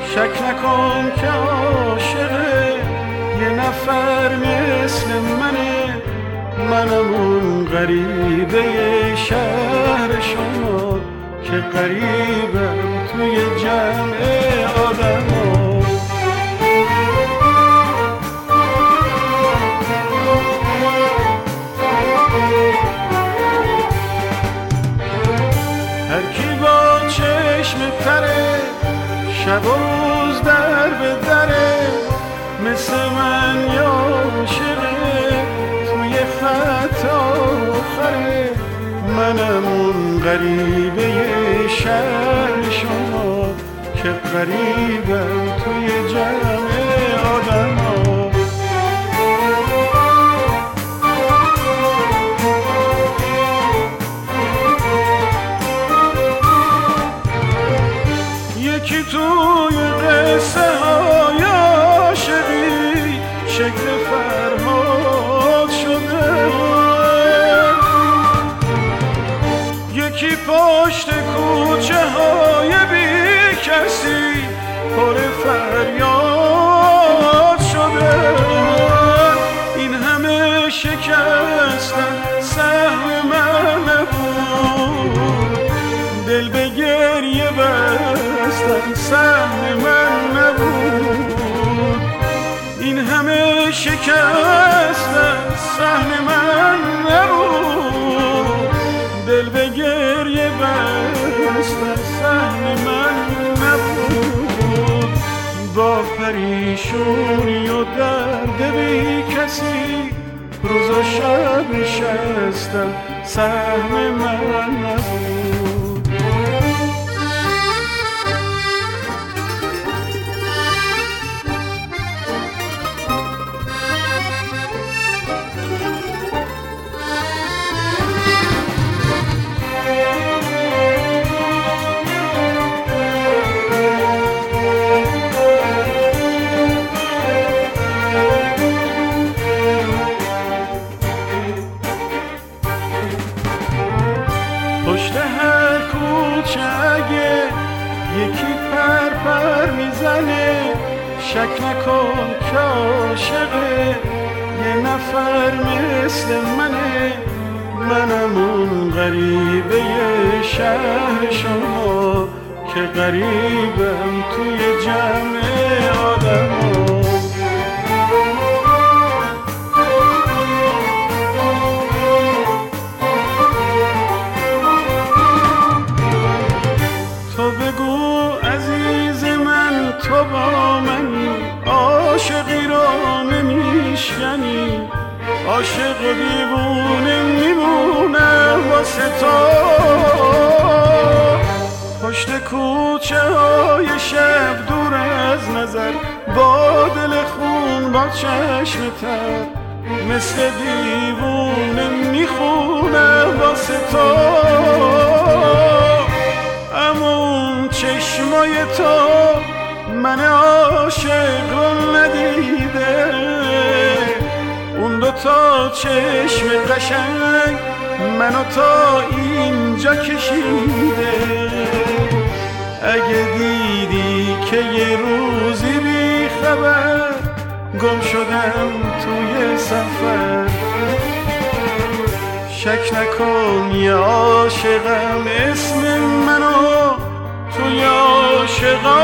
شک نکن که عاشق یه نفر مثل منم اون غریبه شهر شما که غریبم توی جمع آدما. هر کی با چشم تره شب و روز در به دره مثل من یا عاشقه توی خط آخره. منم اون غریبه شهر شما که غریبم توی جمع آدما. یکی توی قصه های عاشقی شکل فرهاد شده، یکی پشت کوچه های بی کسی پر فریاد شده. این همه شکستن سهم من نبود، دل به گریه بستن سهم من نبود. این همه شکستن سهم من نبود، دل به گریه بستن سهم من نبود. با پریشونی و درد بی کسی روز و شب نشستم سهم من نبود. پشت هر کوچه اگه یکی پر میزنه شک نکن که عاشقه یه نفر مثل منم اون غریبه شهر شما که غریبم توی جمع آدما. بگو عزیز من تو با منی، عاشقی را نمیشکنی، عاشق و دیوونه میمونه واسه تو. پشت کوچه های شب دور از نظر با دل خون با چشم تر مثل دیوونه میخونه واسه تو. اما چشمای تو من عاشق رو ندیده، اون دوتا چشم قشنگ منو تا اینجا کشیده. اگه دیدی که یه روزی بی خبر گم شدم توی سفر، شک نکن یه عاشقم اسم منو توی عاشقا